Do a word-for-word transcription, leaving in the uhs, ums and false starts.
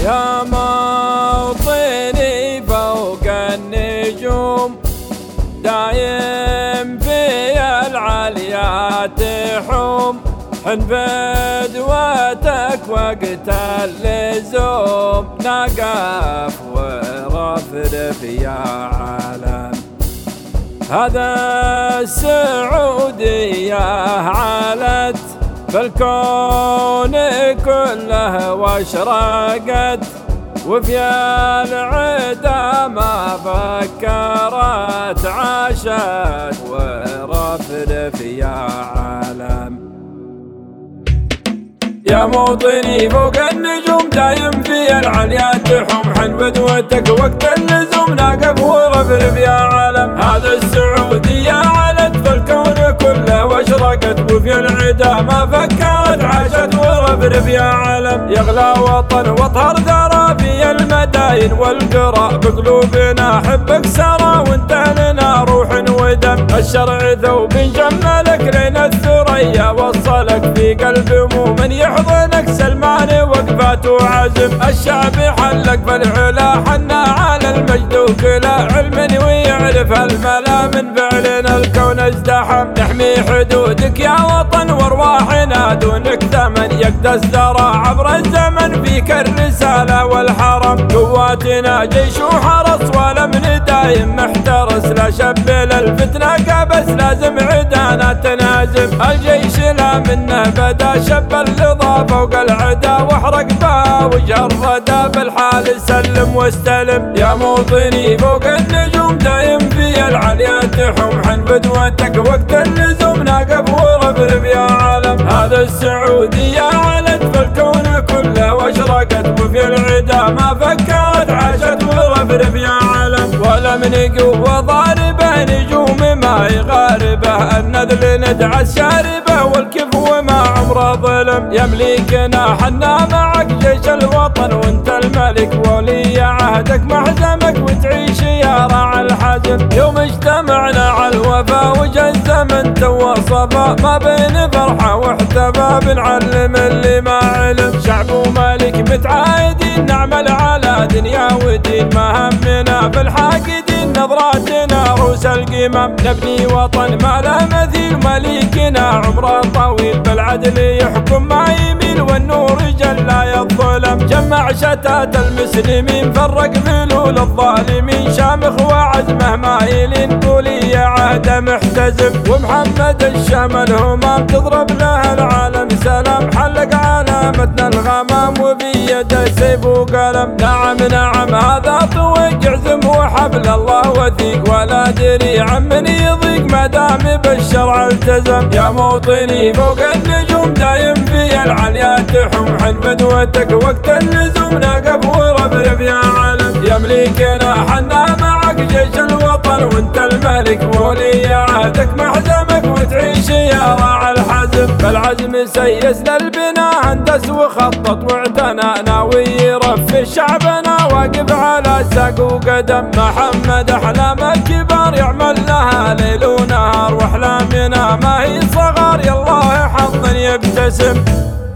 يا موطني فوق النجوم دايم في العليات حوم، حن فدوتك وقت اللزوم نقف ورفرف يا عالم. هذا السعودية علت فالكون كله واشرقت، وفي العدا ما فكرت عاشت ورفرف يا عالم. يا موطني فوق النجوم دايم في العليات تحوم، حن بدوتك وقت اللزوم ناقف ورفرف يا عالم. هذا السعودية علت فالكون كله واشرقت، وفي العدا ما فكرت عاشت ورفرف يا عالم. يغلى وطن واطهر ثرى في المداين والقرى، بقلوبنا حبك سرى وانت لنا روح ودم. الشرع ثوب جملك لين الثريا وصلك في قلب مؤمن يحضنك، سلمان وقفات وعزم. الشعب حلك فالعلا حنا على المجد وكلا علم ويعرف الملا، من فعلنا الكون ازدحم. نحمي حدودك يا وطن وارواحنا دونك ثمن، يقدس ذرى عبر الزمن فيك الرسالة والحرم. قواتنا جيش وحرس والامن دايم محترس، لا شب للفتنة كبس لازم عدانا تنازم. الجيش لا منه بدا شب اللظى فوق العدا، واحرق بها وجه الردى بالحال سلم واستلم. يا موطني فوق النجوم دايم في العليات تحوم، حن بدوتك وقت اللزوم ناقف ورفرف يا عالم. هذا السعودية علت فالكون كله واشرقت، وفي العدا ما فكرت عاشت ورفرف يا عالم. ولا من قوة ضاربة نجوم ما يغاربه، النذل ندعى الشاربة والكفو ما عمره ظلم. يملكنا حنا معك جيش الوطن وانت الملك، ولي عهدك محزمك وتعيش يا راعي الحزم. يوم اجتمعنا على الوفا وجه الزمن تو صفا، ما بين فرحة واحتفى بنعلم اللي ما علم. شعب وملك متعايدين نعمل على دنيا ودين، ما همنا في الحاقدين نظراتنا روس القمم. نبني وطن ما له مثيل مليكنا عمره طويل، بالعدل يحكم ما يميل والنور جل الظلم. جمع شتات المسلمين فرق فلول الظالمين، شامخ وعزمه مايلين ولي عهد محتزم. ومحمد الشمل همام تضرب له العالم سلام، حلق علامتنا الغمام وبيده سيف وقلم. نعم نعم هذا طوق عزم وحبل الله وثيق، ولا دري عن من يضيق ما دام بالشرع التزم. يا موطني فوق النجوم دايم في العليات تحوم، حن بدوتك وقت اللزوم ناقف ورفرف يا عالم. يملكنا حنا معك جيش الوطن وانت الملك، ولي عهدك محزمك وتعيش يا راعي الحزم. بالعزم سيسنا البناء هندس وخطط واعتنى، ناوي يرفي شعبنا واقف على ساق وقدم. محمد احلام الكبار يعمل لها ليل ونهار، واحلامنا ما هي صغار يالله حظ يبتسم.